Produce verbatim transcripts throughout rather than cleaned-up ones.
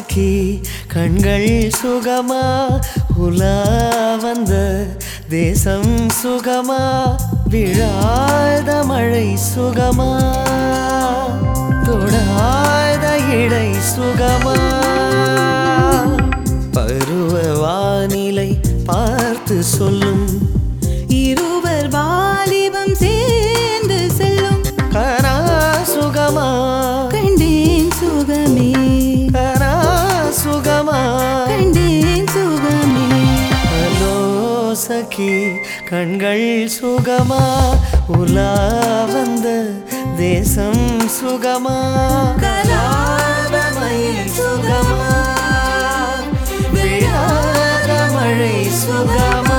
சகி கண்கள் சுகமா உலா வந்த தேசம் சுகமா விழாத மழை சுகமா தொடாத இடை சுகமா பருவ வானிலை பார்த்து சொல்லும் இருவர் வாலிபம் சேர்ந்து செல்லும் கனா சுகமா கண்டேன் சுகமே கனா சுகமா கண்டேன் சுகமே ஹலோ சகி கண்கள் சுகமா உலா வந்த தேசம் சுகமா கலாபமயில் சுகமா விழாத மழை சுகமா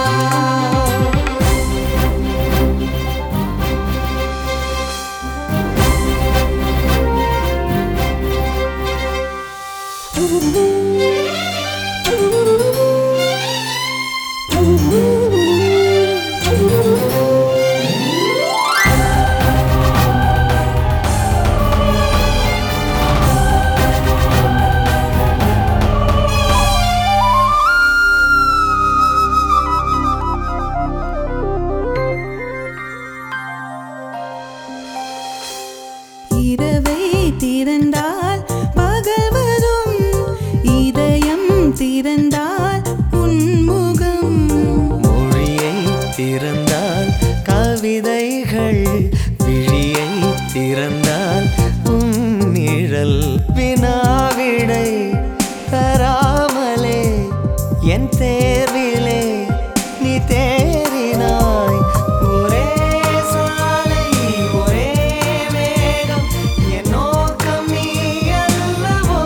இரவை திறந்தால் பகல் வரும் இதயம் திறந்தால் உன்முகம் மொழியை திறந்தால் கவிதைகள் விழியை திறந்தால் உன்னிழல் வினாவிடை தராமலே என் தேர்விலே நீ தேறினாய் ஒரே சாலை ஒரே வேகம் என் நோக்கம் நீ அல்லவோ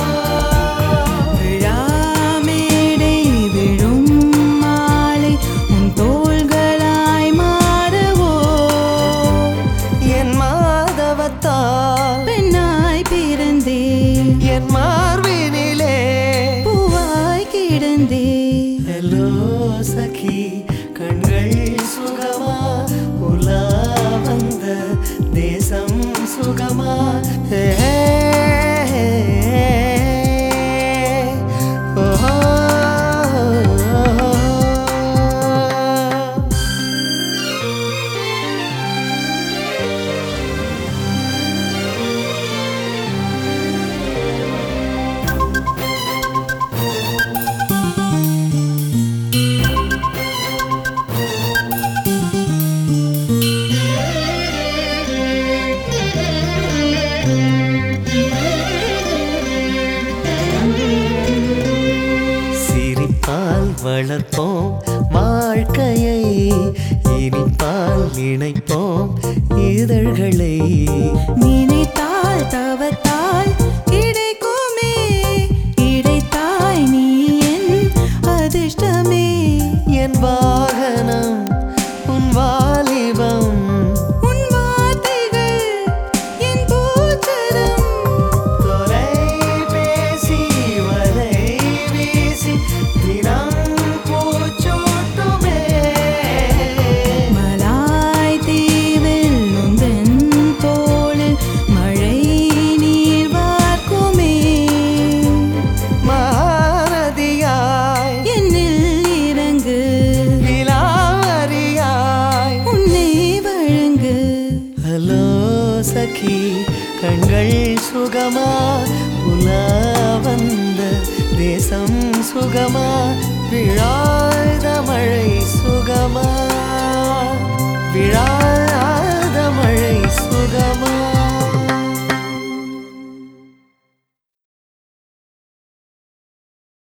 விழாமேடை விழும் மாலை உன் தோள்களாய் மாறவோ என் மாதவத்தால் பெண்ணாய் பிறந்தே என் மார்பினிலே பூவாய் கிடந்தே ஹலோ சகி கண்கள் சுகமா உலா வந்த தேசம் சுகமா ஹே, ஹே, ஓ, சிரிப்பால் வளர்ப்போம் வாழ்க்கையை இனிப்பால் இணைப்போம் இதழ்களை நினைத்தால் தவத்தால் கிடைக்குமே கிடைத்தாய் நீ என் அதிர்ஷ்டமே என் வாகனம் உன் வாலிபம் உன் வார்த்தைகள் என் பூச்சரம் தொலைபேசி வலை வீசி தினம் பூச்சூட்டுமே மலாய் தீவில் உந்தன் தோளில் மழை நீர் வார்க்குமே மகாநதியாய் என்னில் இறங்கு விலாவரியாய் உன்னை வழங்கு ஹலோ சகி கண்கள் சுகமா